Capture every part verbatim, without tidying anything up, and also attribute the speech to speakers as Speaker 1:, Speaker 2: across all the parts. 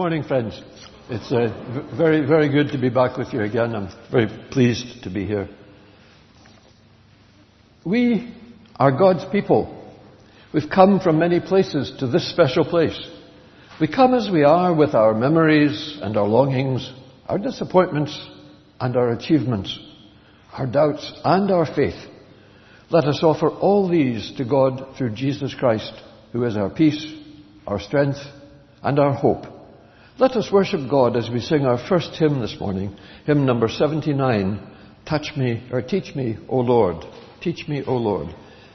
Speaker 1: morning, friends. It's uh, v- very, very good to be back with you again. I'm very pleased to be here. We are God's people. We've come from many places to this special place. We come as we are with our memories and our longings, our disappointments and our achievements, our doubts and our faith. Let us offer all these to God through Jesus Christ, who is our peace, our strength, and our hope. Let us worship God as we sing our first hymn this morning, hymn number seventy-nine, Touch Me, or Teach Me, O Lord. Teach me, O Lord.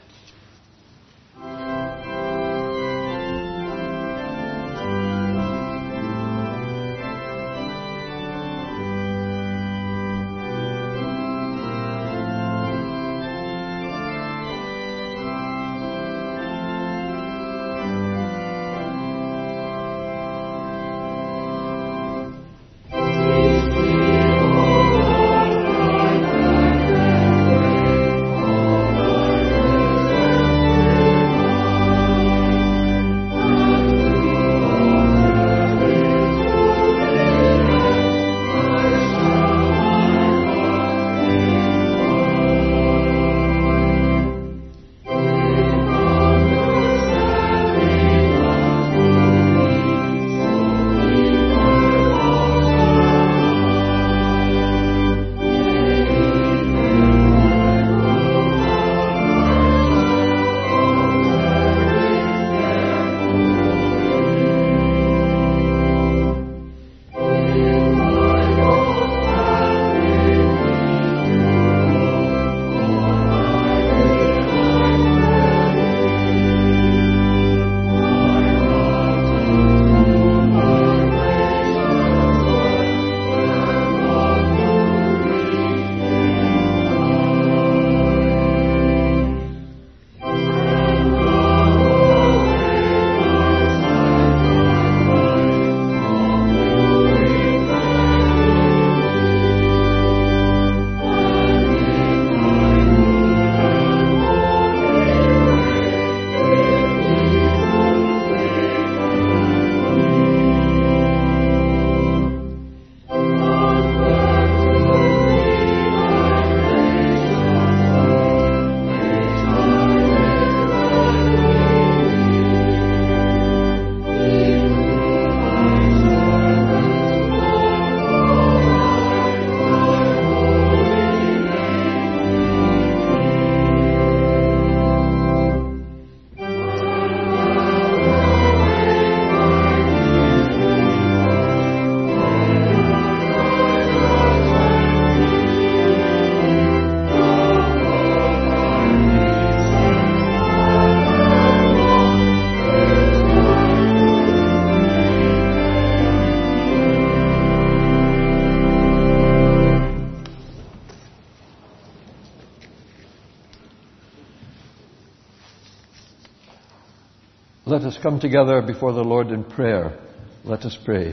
Speaker 1: Let us come together before the Lord in prayer. Let us pray.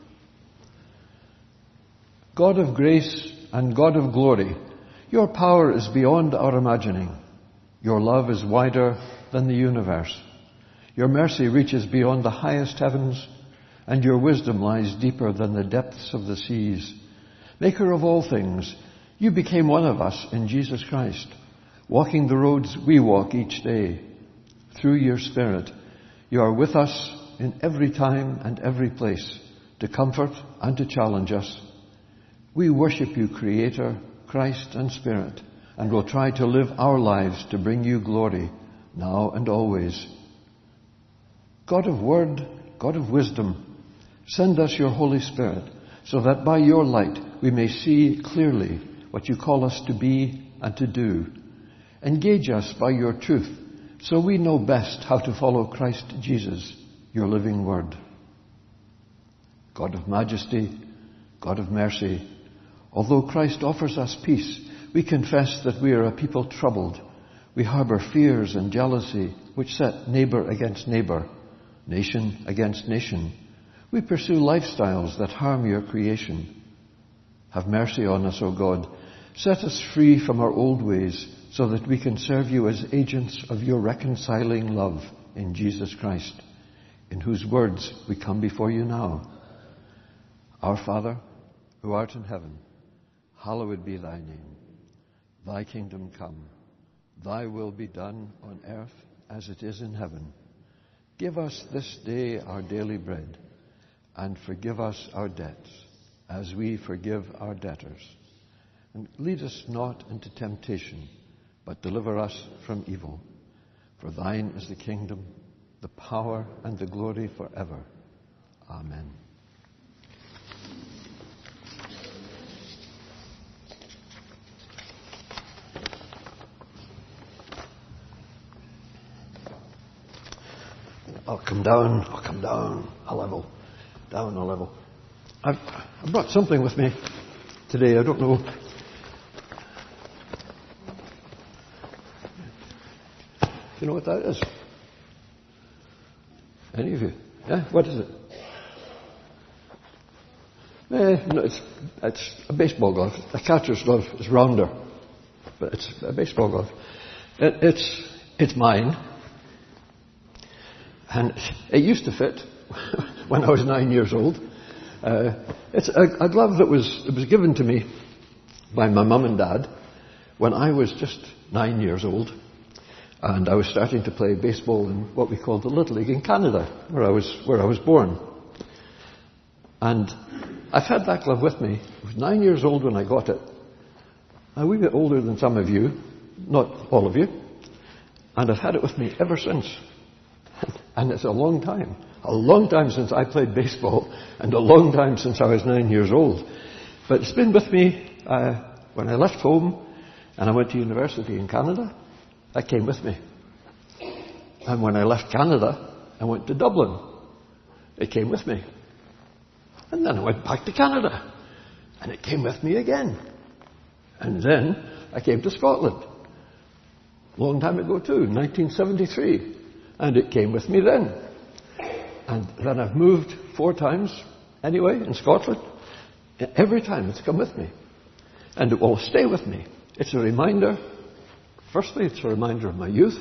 Speaker 1: God of grace and God of glory, your power is beyond our imagining. Your love is wider than the universe. Your mercy reaches beyond the highest heavens, and your wisdom lies deeper than the depths of the seas. Maker of all things, you became one of us in Jesus Christ, walking the roads we walk each day. Through your Spirit, you are with us in every time and every place to comfort and to challenge us. We worship you, Creator, Christ and Spirit, and will try to live our lives to bring you glory now and always. God of word, God of wisdom, send us your Holy Spirit so that by your light we may see clearly what you call us to be and to do. Engage us by your truth, so we know best how to follow Christ Jesus, your living word. God of majesty, God of mercy, although Christ offers us peace, we confess that we are a people troubled. We harbor fears and jealousy which set neighbor against neighbor, nation against nation. We pursue lifestyles that harm your creation. Have mercy on us, O God. Set us free from our old ways, so that we can serve you as agents of your reconciling love in Jesus Christ, in whose words we come before you now. Our Father, who art in heaven, hallowed be thy name. Thy kingdom come. Thy will be done on earth as it is in heaven. Give us this day our daily bread, and forgive us our debts, as we forgive our debtors. And lead us not into temptation, but deliver us from evil. For thine is the kingdom, the power, and the glory forever. Amen. I'll come down, I'll come down a level, down a level. I've, I brought something with me today, I don't know. Do you know what that is? Any of you? Yeah? What is it? Eh, no, it's, it's a baseball glove. A catcher's glove is rounder, but it's a baseball glove. It, it's, it's mine. And it used to fit when I was nine years old. Uh, it's a, a glove that was, it was given to me by my mum and dad when I was just nine years old. And I was starting to play baseball in what we called the Little League in Canada, where I was, where I was born. And I've had that glove with me. I was nine years old when I got it. A wee bit older than some of you, not all of you. And I've had it with me ever since. And it's a long time. A long time since I played baseball, and a long time since I was nine years old. But it's been with me uh, when I left home and I went to university in Canada. That came with me. And when I left Canada, I went to Dublin. It came with me. And then I went back to Canada. And it came with me again. And then I came to Scotland. Long time ago too, nineteen seventy-three. And it came with me then. And then I've moved four times anyway in Scotland. Every time it's come with me. And it will stay with me. It's a reminder. Firstly, it's a reminder of my youth.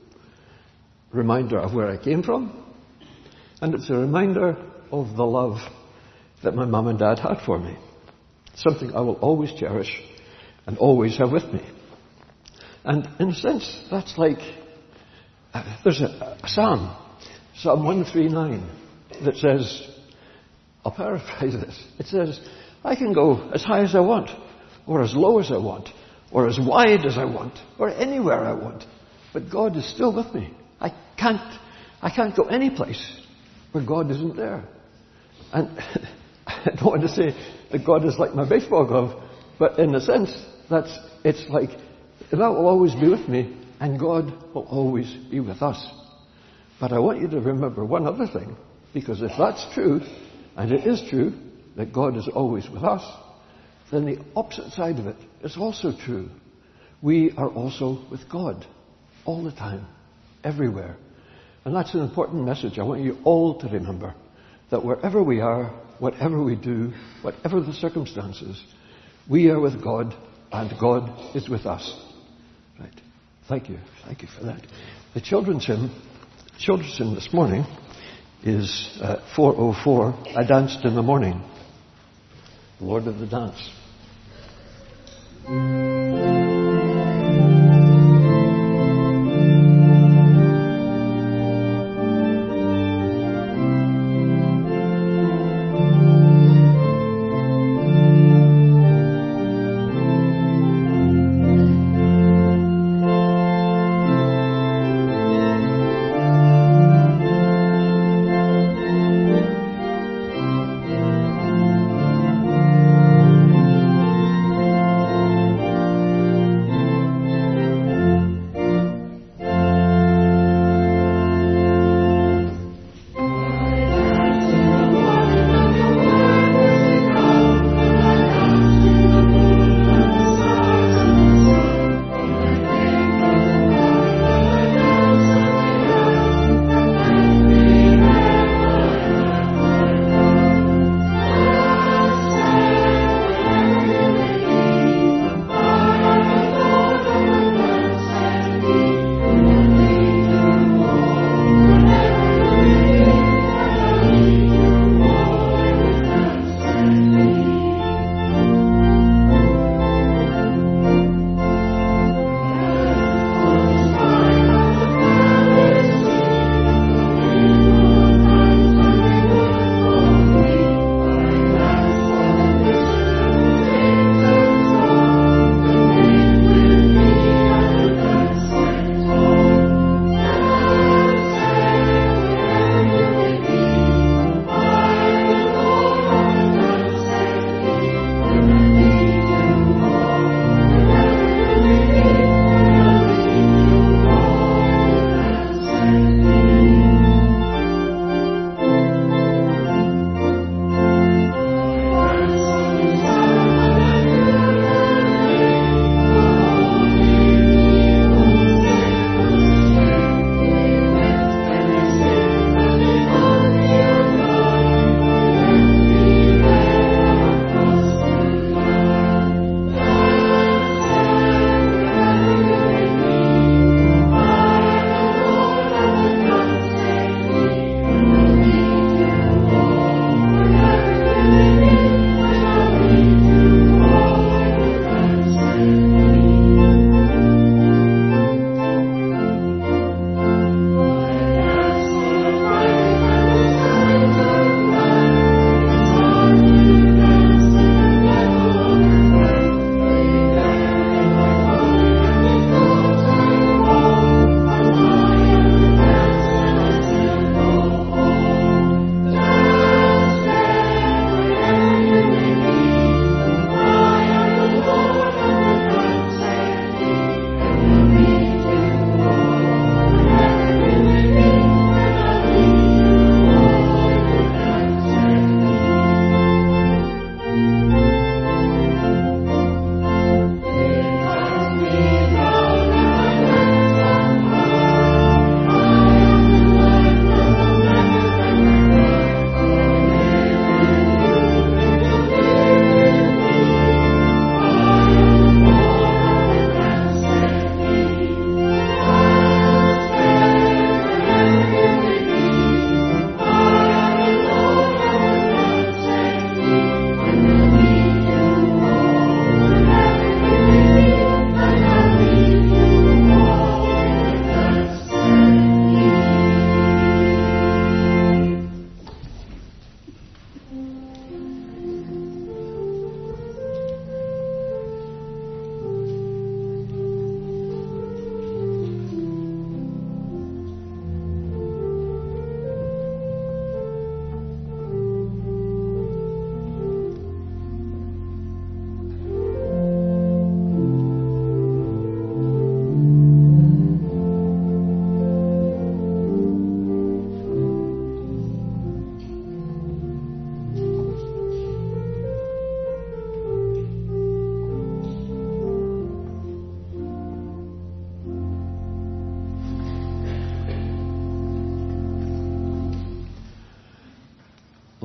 Speaker 1: A reminder of where I came from. And it's a reminder of the love that my mum and dad had for me. Something I will always cherish and always have with me. And in a sense, that's like, uh, there's a, a psalm, Psalm one thirty-nine, that says, I'll paraphrase this, it says, I can go as high as I want, or as low as I want, or as wide as I want, or anywhere I want. But God is still with me. I can't, I can't go any place where God isn't there. And I don't want to say that God is like my baseball glove, but in a sense, that's, it's like, that will always be with me, and God will always be with us. But I want you to remember one other thing, because if that's true, and it is true, that God is always with us, then the opposite side of it is also true. We are also with God all the time, everywhere. And that's an important message I want you all to remember, that wherever we are, whatever we do, whatever the circumstances, we are with God and God is with us. Right. Thank you. Thank you for that. The children's hymn, children's hymn this morning is uh, four oh four, I Danced in the Morning. Lord of the Dance.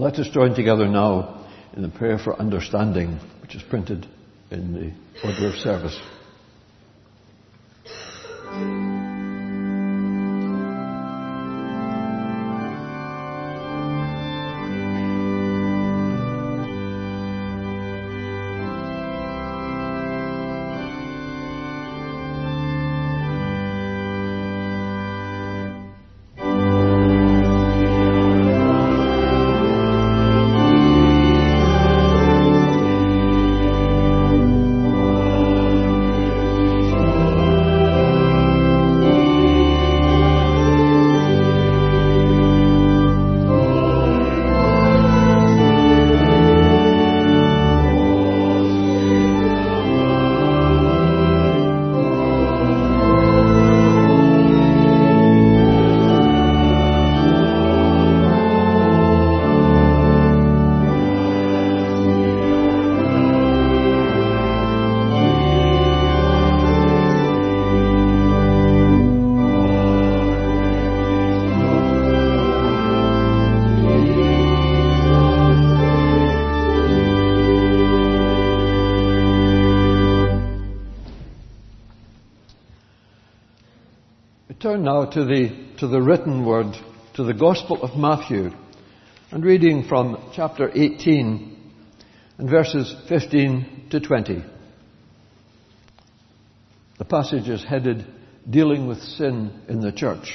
Speaker 1: Let us join together now in the prayer for understanding, which is printed in the order of service. Turn now to the, to the written word, to the Gospel of Matthew, and reading from chapter eighteen and verses fifteen to twenty. The passage is headed, Dealing with Sin in the Church.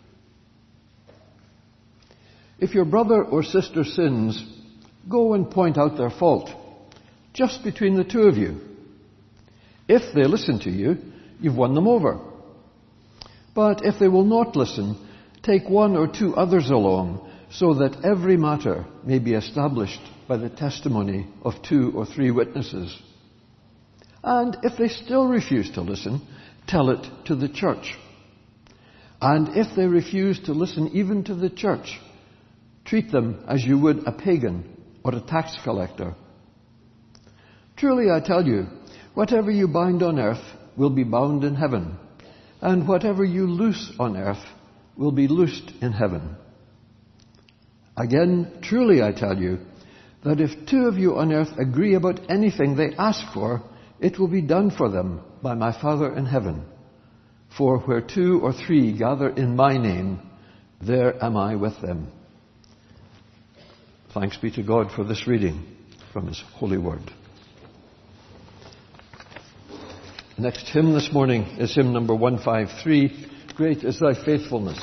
Speaker 1: If your brother or sister sins, go and point out their fault, just between the two of you. If they listen to you, you've won them over. But if they will not listen, take one or two others along, so that every matter may be established by the testimony of two or three witnesses. And if they still refuse to listen, tell it to the church. And if they refuse to listen even to the church, treat them as you would a pagan or a tax collector. Truly I tell you, whatever you bind on earth will be bound in heaven, and whatever you loose on earth will be loosed in heaven. Again, truly I tell you, that if two of you on earth agree about anything they ask for, it will be done for them by my Father in heaven. For where two or three gather in my name, there am I with them. Thanks be to God for this reading from His holy word. The next hymn this morning is hymn number one fifty-three, Great is Thy Faithfulness.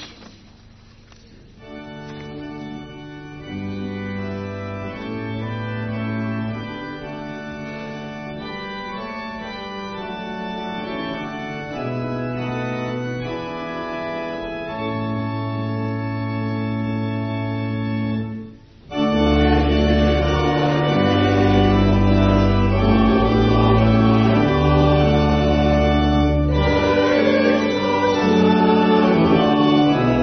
Speaker 2: Thank you.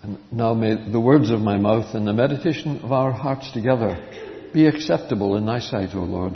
Speaker 1: And now may the words of my mouth and the meditation of our hearts together be acceptable in thy sight, O Lord.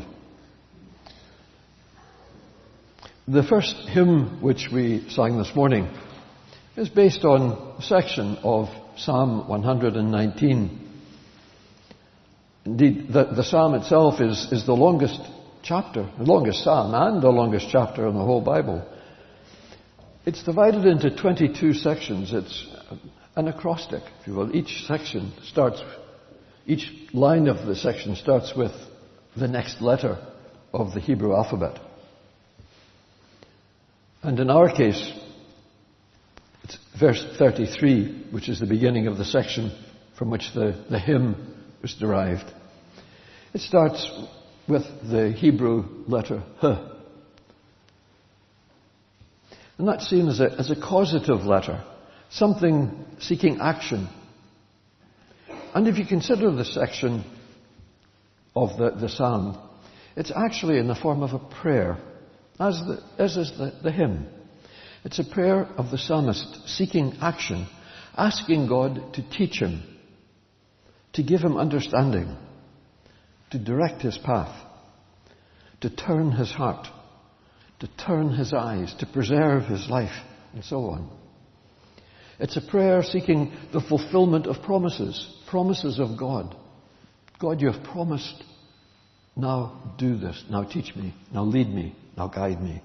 Speaker 1: The first hymn which we sang this morning is based on a section of Psalm one hundred nineteen. Indeed, the, the psalm itself is, is the longest chapter, the longest psalm and the longest chapter in the whole Bible. It's divided into twenty-two sections. It's an acrostic, if you will. Each section starts, each line of the section starts with the next letter of the Hebrew alphabet. And in our case, it's verse thirty-three, which is the beginning of the section from which the, the hymn was derived. It starts with the Hebrew letter H. And that's seen as a, as a causative letter, something seeking action. And if you consider the section of the, the psalm, it's actually in the form of a prayer, as, the, as is the, the hymn. It's a prayer of the psalmist seeking action, asking God to teach him, to give him understanding, to direct his path, to turn his heart, to turn his eyes, to preserve his life, and so on. It's a prayer seeking the fulfillment of promises, promises of God. God, you have promised, now do this, now teach me, now lead me, now guide me.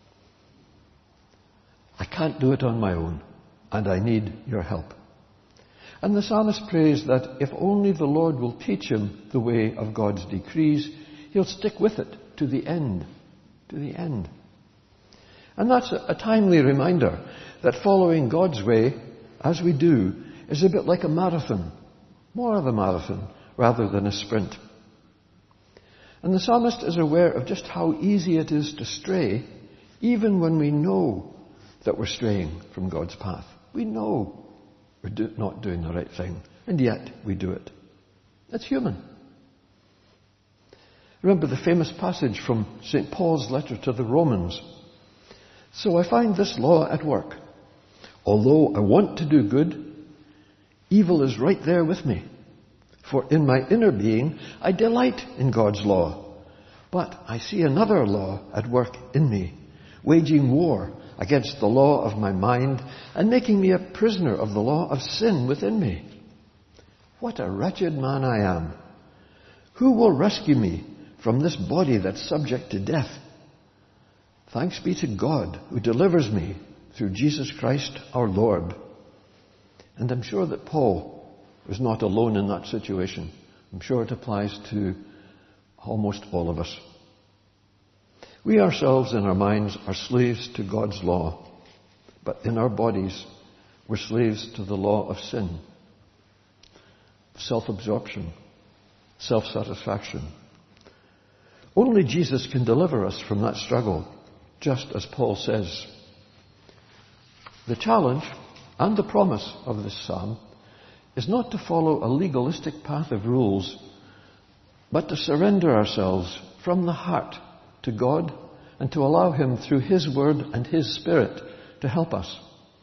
Speaker 1: I can't do it on my own, and I need your help. And the psalmist prays that if only the Lord will teach him the way of God's decrees, he'll stick with it to the end, to the end. And that's a, a timely reminder that following God's way, as we do, is a bit like a marathon, more of a marathon rather than a sprint. And the psalmist is aware of just how easy it is to stray, even when we know that we're straying from God's path. We know we're do, not doing the right thing, and yet we do it. It's human. Remember the famous passage from Saint Paul's letter to the Romans. So I find this law at work. Although I want to do good, evil is right there with me. For in my inner being, I delight in God's law. But I see another law at work in me, waging war against the law of my mind and making me a prisoner of the law of sin within me. What a wretched man I am. Who will rescue me from this body that's subject to death? Thanks be to God who delivers me through Jesus Christ our Lord. And I'm sure that Paul was not alone in that situation. I'm sure it applies to almost all of us. We ourselves in our minds are slaves to God's law, but in our bodies we're slaves to the law of sin, self-absorption, self-satisfaction. Only Jesus can deliver us from that struggle, just as Paul says. The challenge and the promise of this psalm is not to follow a legalistic path of rules, but to surrender ourselves from the heart to God and to allow him through his word and his spirit to help us.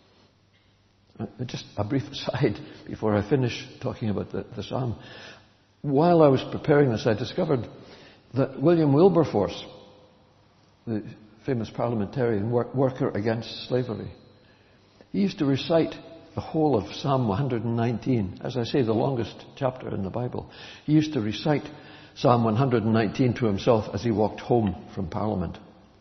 Speaker 1: Just a brief aside before I finish talking about the, the psalm. While I was preparing this, I discovered that William Wilberforce, the famous parliamentarian work, worker against slavery, he used to recite the whole of Psalm one hundred nineteen, as I say, the longest chapter in the Bible. He used to recite Psalm one hundred nineteen to himself as he walked home from Parliament.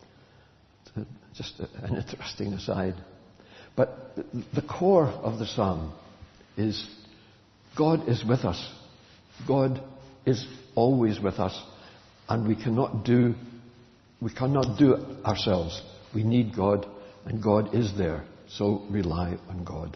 Speaker 1: Just an interesting aside. But the core of the psalm is God is with us. God is always with us, and we cannot do we cannot do it ourselves. We need God, and God is there. So rely on God.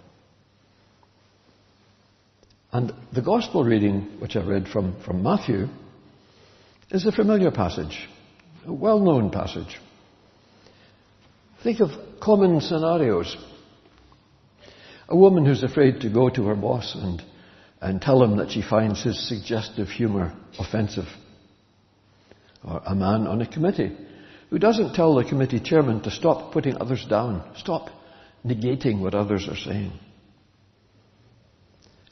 Speaker 1: And the gospel reading, which I read from, from Matthew, is a familiar passage, a well-known passage. Think of common scenarios. A woman who's afraid to go to her boss and, and tell him that she finds his suggestive humour offensive. Or a man on a committee who doesn't tell the committee chairman to stop putting others down, stop negating what others are saying.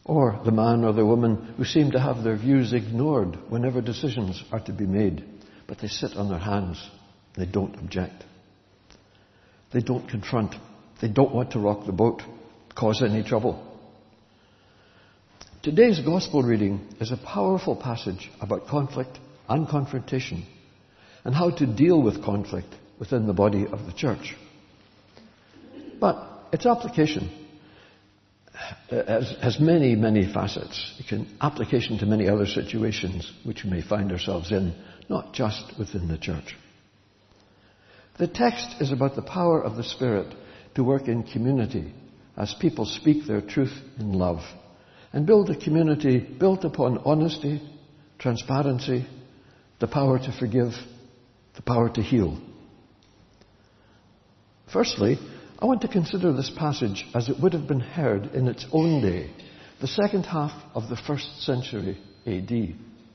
Speaker 1: Or the man or the woman who seem to have their views ignored whenever decisions are to be made, but they sit on their hands. They don't object. They don't confront. They don't want to rock the boat, cause any trouble. Today's gospel reading is a powerful passage about conflict and confrontation and how to deal with conflict within the body of the church. But its application has, has many, many facets. It can application to many other situations which we may find ourselves in, not just within the church. The text is about the power of the Spirit to work in community as people speak their truth in love and build a community built upon honesty, transparency, the power to forgive, the power to heal. Firstly, I want to consider this passage as it would have been heard in its own day, the second half of the first century A D.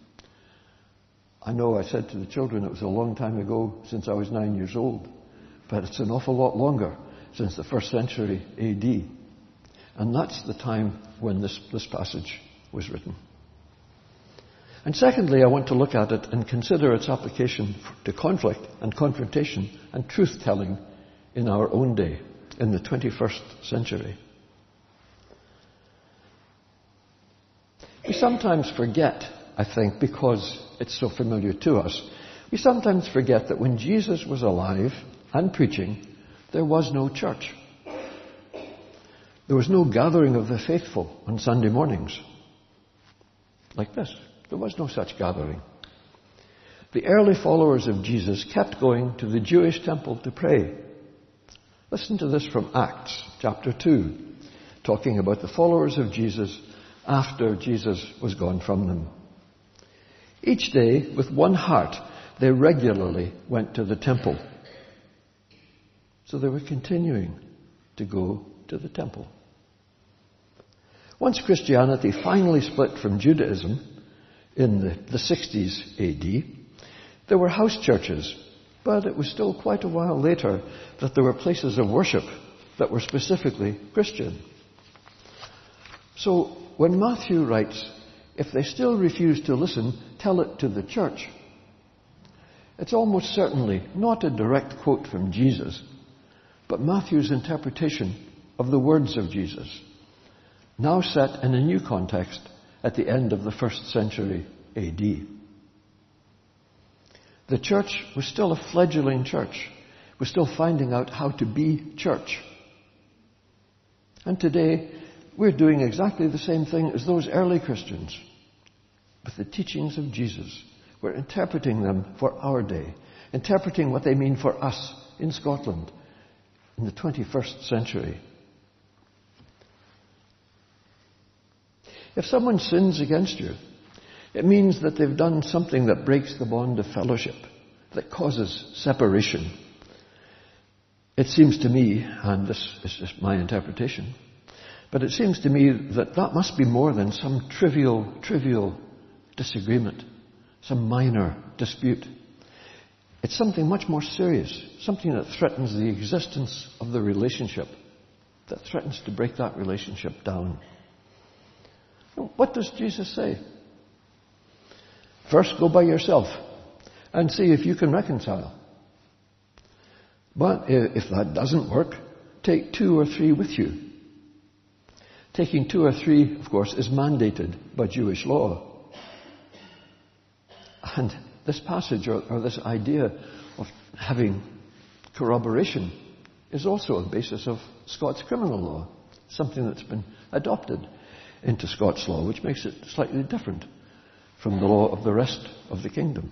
Speaker 1: I know I said to the children it was a long time ago since I was nine years old, but it's an awful lot longer since the first century A D. And that's the time when this, this passage was written. And secondly, I want to look at it and consider its application to conflict and confrontation and truth-telling in our own day, in the twenty-first century. We sometimes forget, I think, because it's so familiar to us, we sometimes forget that when Jesus was alive and preaching, there was no church. There was no gathering of the faithful on Sunday mornings like this. There was no such gathering. The early followers of Jesus kept going to the Jewish temple to pray. Listen to this from Acts chapter two, talking about the followers of Jesus after Jesus was gone from them. Each day, with one heart, they regularly went to the temple. So they were continuing to go to the temple. Once Christianity finally split from Judaism in the, the sixties A D, there were house churches, but it was still quite a while later that there were places of worship that were specifically Christian. So when Matthew writes, if they still refuse to listen, tell it to the church, it's almost certainly not a direct quote from Jesus, but Matthew's interpretation of the words of Jesus, now set in a new context at the end of the first century A D. The church was still a fledgling church, was still finding out how to be church. And today, we're doing exactly the same thing as those early Christians. With the teachings of Jesus, we're interpreting them for our day, interpreting what they mean for us in Scotland in the twenty-first century. If someone sins against you, it means that they've done something that breaks the bond of fellowship, that causes separation. It seems to me, and this is just my interpretation, but it seems to me that that must be more than some trivial, trivial disagreement, some minor dispute. It's something much more serious, something that threatens the existence of the relationship, that threatens to break that relationship down. What does Jesus say? First, go by yourself and see if you can reconcile. But if that doesn't work, take two or three with you. Taking two or three, of course, is mandated by Jewish law. And this passage, or, or this idea of having corroboration, is also a basis of Scots criminal law, something that's been adopted into Scots law, which makes it slightly different from the law of the rest of the kingdom.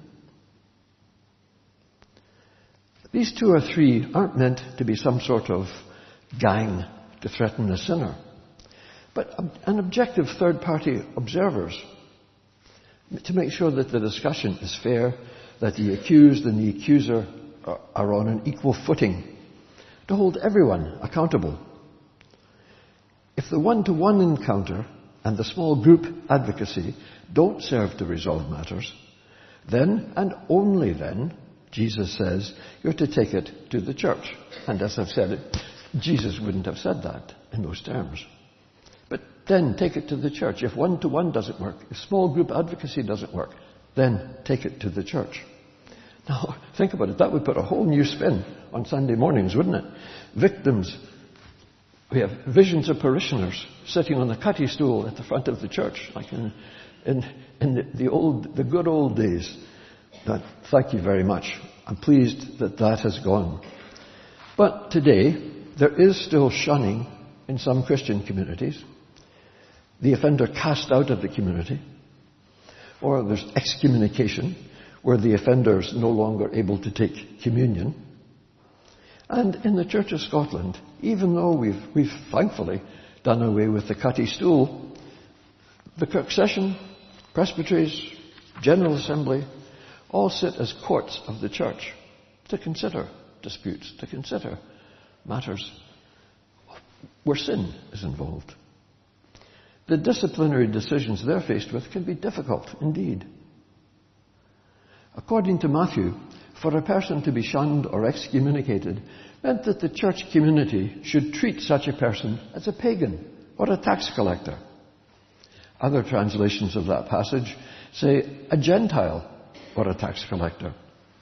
Speaker 1: These two or three aren't meant to be some sort of gang to threaten the sinner, but an objective third-party observers to make sure that the discussion is fair, that the accused and the accuser are on an equal footing, to hold everyone accountable. If the one-to-one encounter and the small group advocacy don't serve to resolve matters, then and only then, Jesus says, you're to take it to the church. And as I've said it, Jesus wouldn't have said that in those terms. But then take it to the church. If one-to-one doesn't work, if small group advocacy doesn't work, then take it to the church. Now, think about it. That would put a whole new spin on Sunday mornings, wouldn't it? Victims. We have visions of parishioners sitting on the cutty stool at the front of the church, like in, in, in the, the old, the good old days. But thank you very much. I'm pleased that that has gone. But today, there is still shunning in some Christian communities. The offender cast out of the community. Or there's excommunication, where the offender is no longer able to take communion. And in the Church of Scotland, even though we've, we've thankfully done away with the cutty stool, the Kirk Session, presbyteries, General Assembly, all sit as courts of the church to consider disputes, to consider matters where sin is involved. The disciplinary decisions they're faced with can be difficult indeed. According to Matthew, for a person to be shunned or excommunicated meant that the church community should treat such a person as a pagan or a tax collector. Other translations of that passage say a Gentile or a tax collector.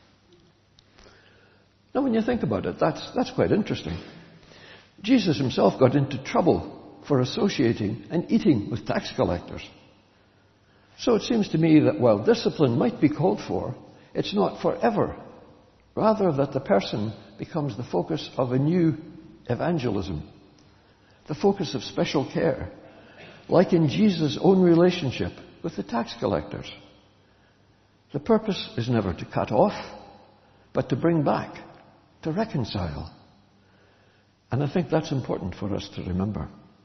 Speaker 1: Now when you think about it, that's, that's quite interesting. Jesus himself got into trouble for associating and eating with tax collectors. So it seems to me that while discipline might be called for, it's not forever. Rather that the person becomes the focus of a new evangelism, the focus of special care, like in Jesus' own relationship with the tax collectors. The purpose is never to cut off, but to bring back, to reconcile. And I think that's important for us to remember.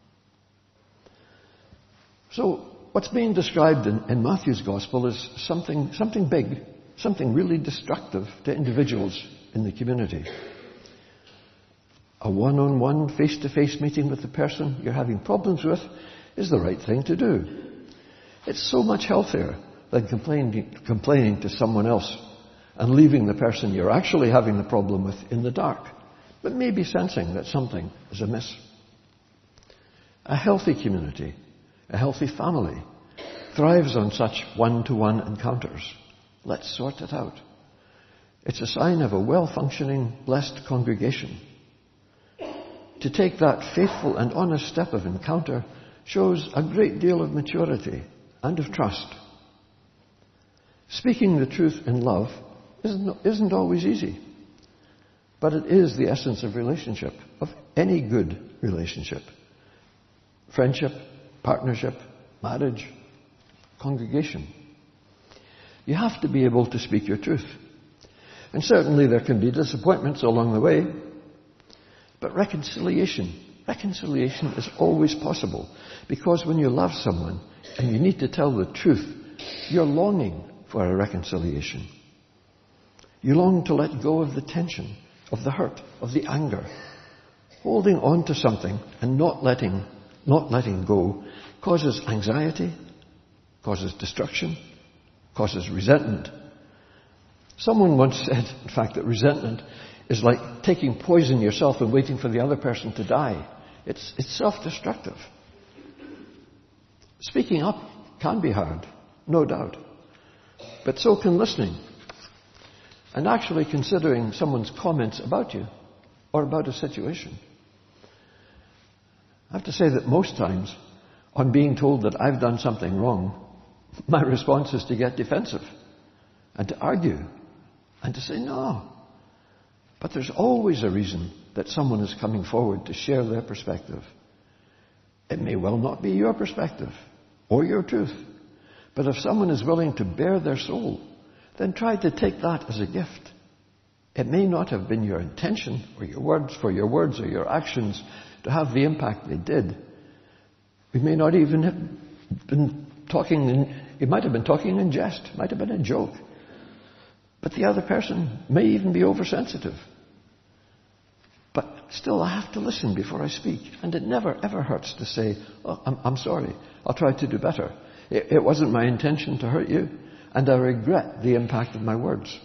Speaker 1: So, what's being described in, in Matthew's Gospel is something, something big, something really destructive to individuals in the community. A one-on-one, face-to-face meeting with the person you're having problems with is the right thing to do. It's so much healthier than complaining, complaining to someone else and leaving the person you're actually having the problem with in the dark, but maybe sensing that something is amiss. A healthy community, a healthy family, thrives on such one-to-one encounters. Let's sort it out. It's a sign of a well-functioning, blessed congregation. To take that faithful and honest step of encounter shows a great deal of maturity and of trust. Speaking the truth in love isn't, isn't always easy, but it is the essence of relationship, of any good relationship. Friendship, partnership, marriage, congregation. You have to be able to speak your truth. And certainly there can be disappointments along the way, but reconciliation, reconciliation is always possible, because when you love someone and you need to tell the truth, you're longing for a reconciliation. You long to let go of the tension, of the hurt, of the anger. Holding on to something and not letting, not letting go causes anxiety, causes destruction, causes resentment. Someone once said, in fact, that resentment is like taking poison yourself and waiting for the other person to die. It's, it's self-destructive. Speaking up can be hard, no doubt. But so can listening. And actually considering someone's comments about you or about a situation. I have to say that most times, on being told that I've done something wrong, my response is to get defensive and to argue and to say no. But there's always a reason that someone is coming forward to share their perspective. It may well not be your perspective or your truth, but if someone is willing to bare their soul, then try to take that as a gift. It may not have been your intention or your words, for your words or your actions to have the impact they did. We may not even have been talking in, it might have been talking in jest, might have been a joke. But the other person may even be oversensitive. But still, I have to listen before I speak. And it never, ever hurts to say, oh, I'm, I'm sorry, I'll try to do better. It, it wasn't my intention to hurt you, and I regret the impact of my words.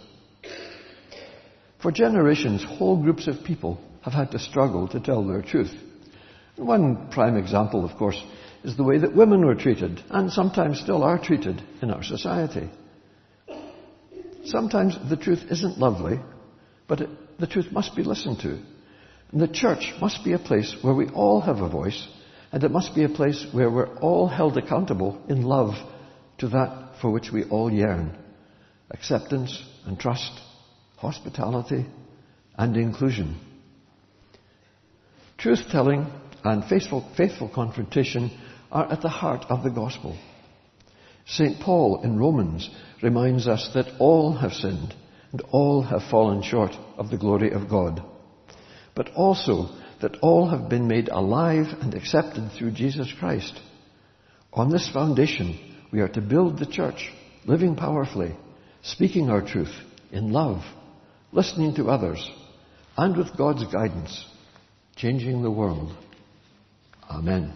Speaker 1: For generations, whole groups of people have had to struggle to tell their truth. One prime example, of course, is the way that women were treated, and sometimes still are treated in our society. Sometimes the truth isn't lovely, but it, the truth must be listened to. And the church must be a place where we all have a voice, and it must be a place where we're all held accountable in love to that for which we all yearn. Acceptance and trust, hospitality and inclusion. Truth-telling and faithful, faithful confrontation are at the heart of the gospel. Saint Paul in Romans reminds us that all have sinned and all have fallen short of the glory of God, but also that all have been made alive and accepted through Jesus Christ. On this foundation, we are to build the church, living powerfully, speaking our truth in love, listening to others, and with God's guidance, changing the world. Amen.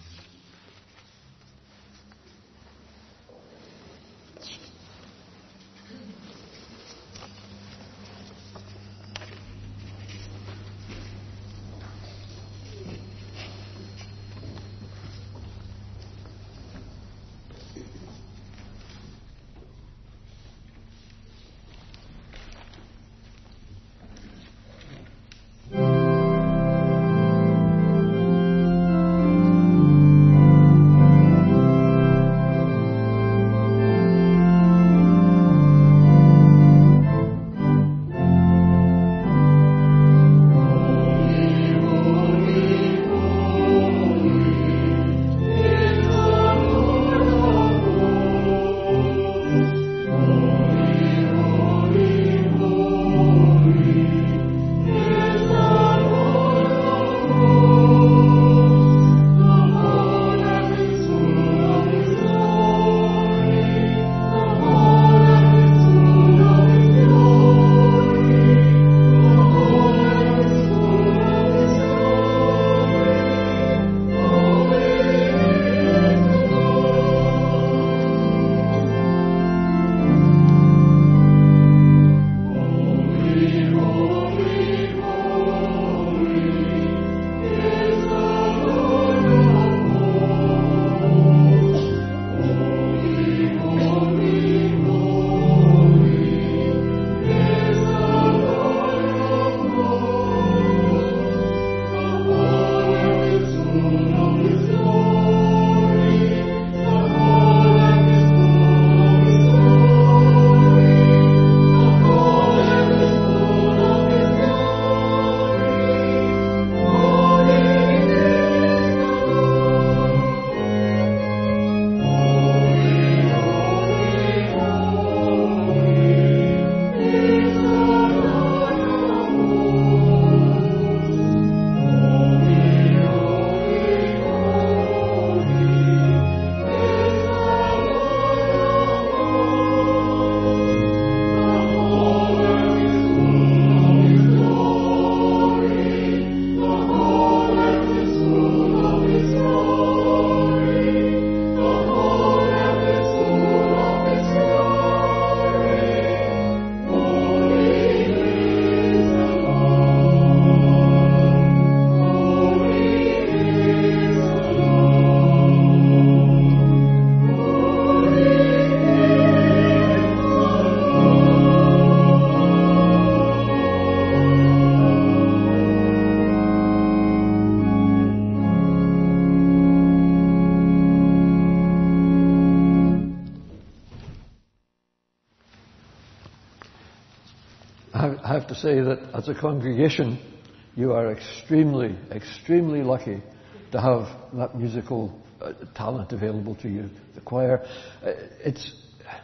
Speaker 1: I have to say that as a congregation, you are extremely, extremely lucky to have that musical uh, talent available to you. The choir, uh, it's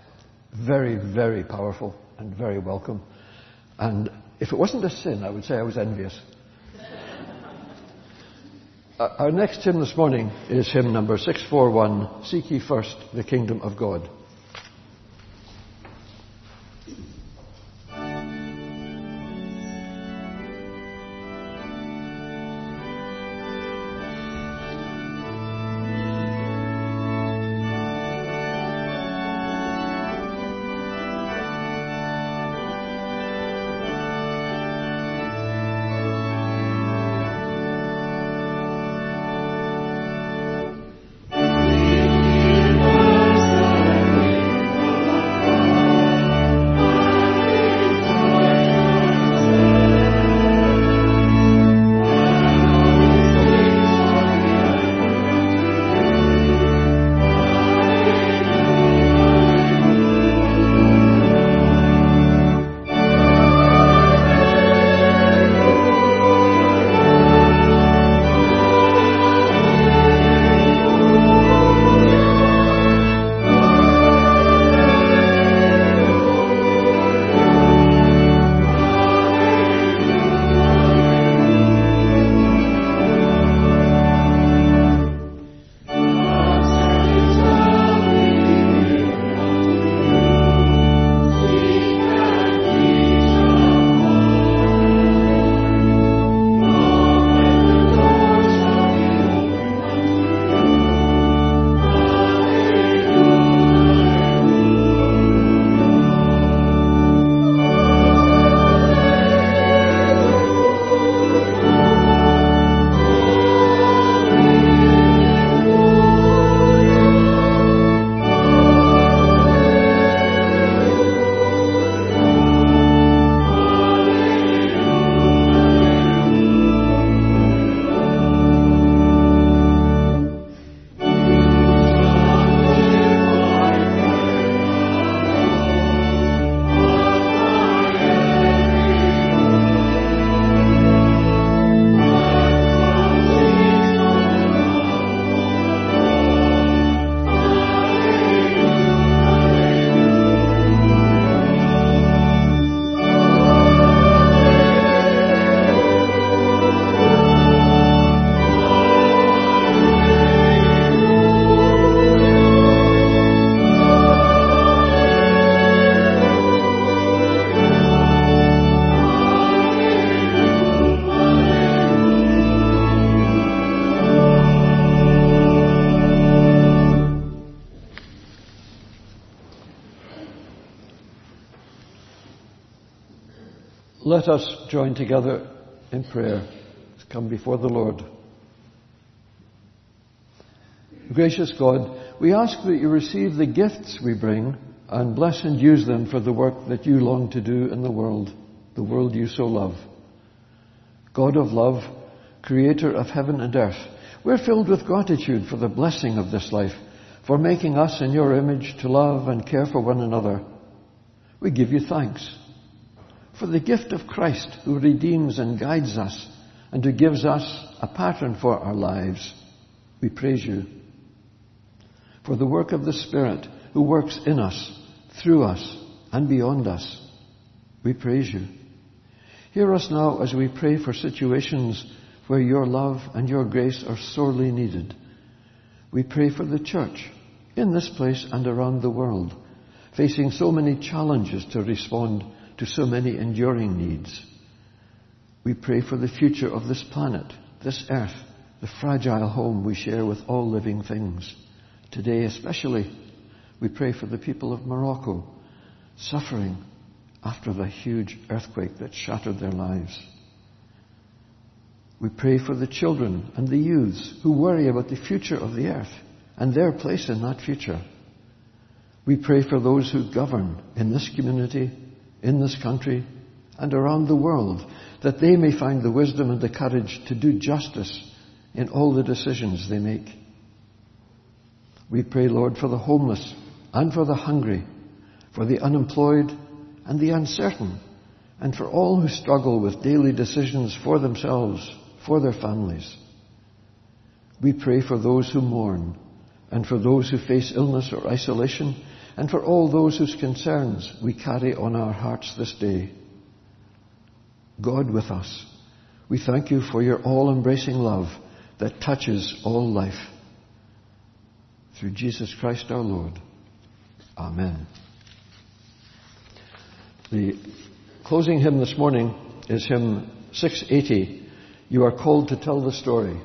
Speaker 1: very, very powerful and very welcome. And if it wasn't a sin, I would say I was envious. uh, our next hymn this morning is hymn number six forty-one, Seek Ye First the Kingdom of God. Let us join together in prayer to come before the Lord. Gracious God, we ask that you receive the gifts we bring and bless and use them for the work that you long to do in the world, the world you so love. God of love, creator of heaven and earth, we're filled with gratitude for the blessing of this life, for making us in your image to love and care for one another. We give you thanks for the gift of Christ, who redeems and guides us and who gives us a pattern for our lives. We praise you. For the work of the Spirit, who works in us, through us, and beyond us. We praise you. Hear us now as we pray for situations where your love and your grace are sorely needed. We pray for the church in this place and around the world, facing so many challenges to respond to so many enduring needs. We pray for the future of this planet, this earth, the fragile home we share with all living things. Today especially, we pray for the people of Morocco, suffering after the huge earthquake that shattered their lives. We pray for the children and the youths who worry about the future of the earth and their place in that future. We pray for those who govern in this community, in this country, and around the world, that they may find the wisdom and the courage to do justice in all the decisions they make. We pray, Lord, for the homeless and for the hungry, for the unemployed and the uncertain, and for all who struggle with daily decisions for themselves, for their families. We pray for those who mourn, and for those who face illness or isolation, and for all those whose concerns we carry on our hearts this day. God with us, we thank you for your all-embracing love that touches all life. Through Jesus Christ our Lord. Amen. The closing hymn this morning is hymn six eighty. You are called to tell the story.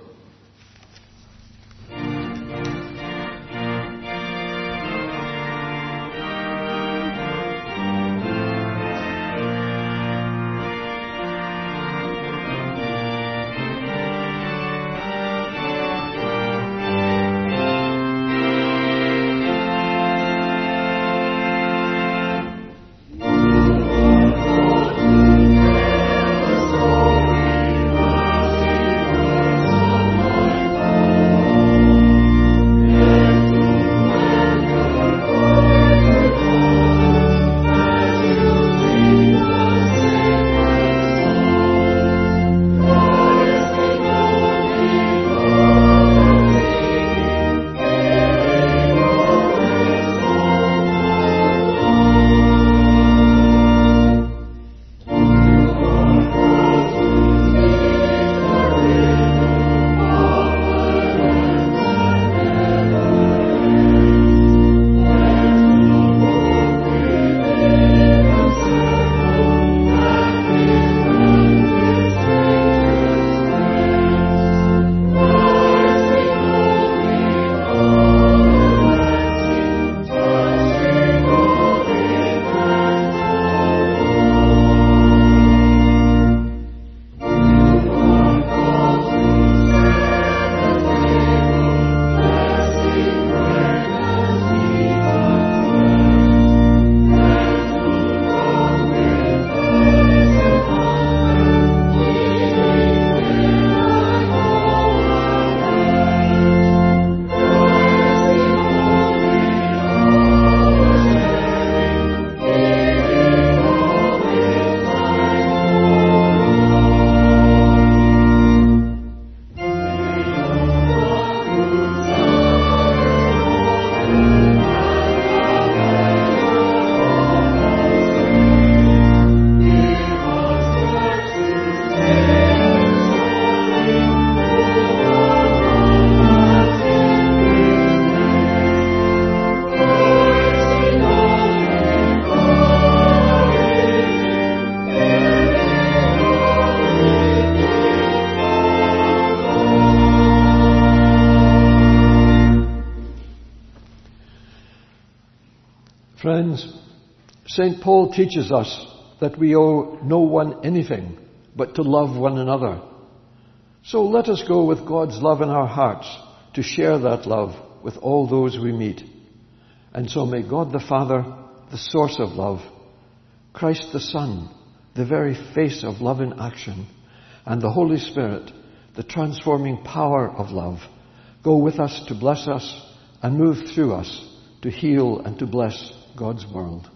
Speaker 1: Friends, Saint Paul teaches us that we owe no one anything but to love one another. So let us go with God's love in our hearts to share that love with all those we meet. And so may God the Father, the source of love, Christ the Son, the very face of love in action, and the Holy Spirit, the transforming power of love, go with us to bless us and move through us to heal and to bless God's world.